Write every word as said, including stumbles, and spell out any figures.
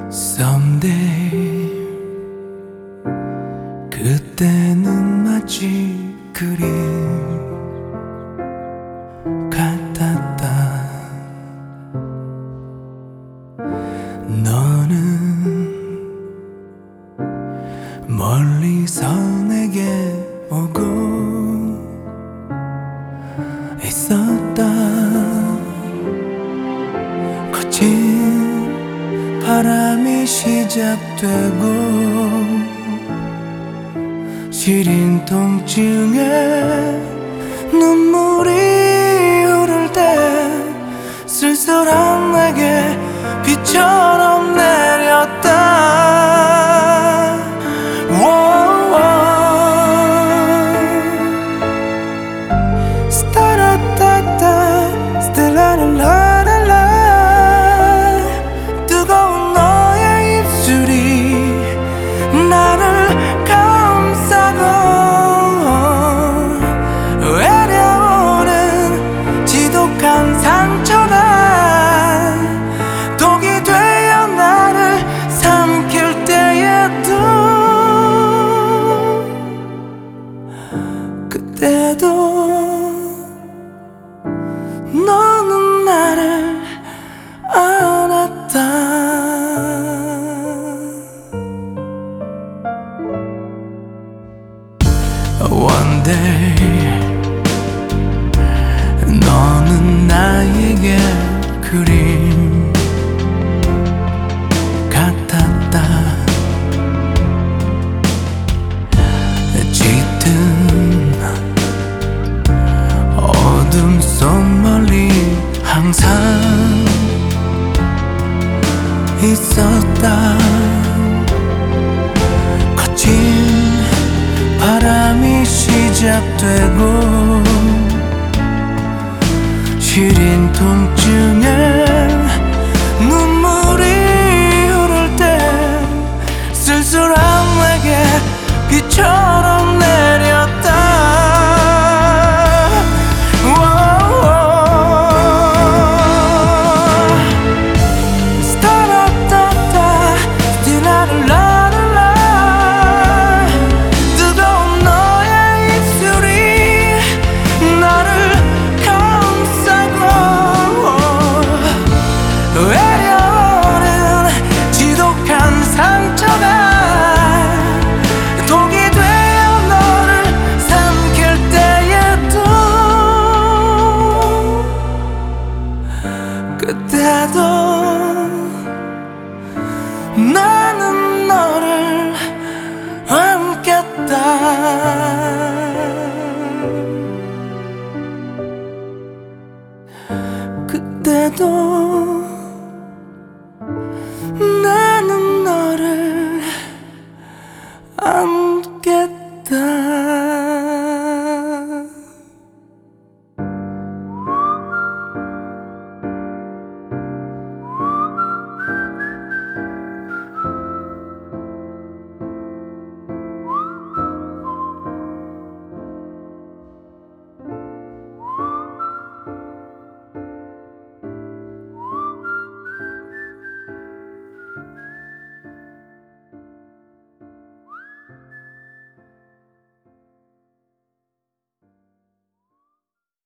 Someday 그때는 마치 그림 같았다. 너는 멀리서 내게 오고 있었다. 거친 바람이 시작되고 시린 통증에 눈물이 흐를 때 쓸쓸한 내게 비처럼 내렸다. 스타라따따 스텔라라라라 뜨거운 너의 입술이 나를 감싸고 외려오는 지독한 상처가 독이 되어 나를 삼킬 때에도 그때도 너는 나를 안았다. One day 너는 나에게 그림 같았다. 짙은 어둠 속 멀리 항상 있었다. 거친 바람이 시작되고 시린 통증에 눈물이 흐를 때 쓸쓸한 내게 비처럼 내렸다. 그때도 나는 너를 안겠다. 그때도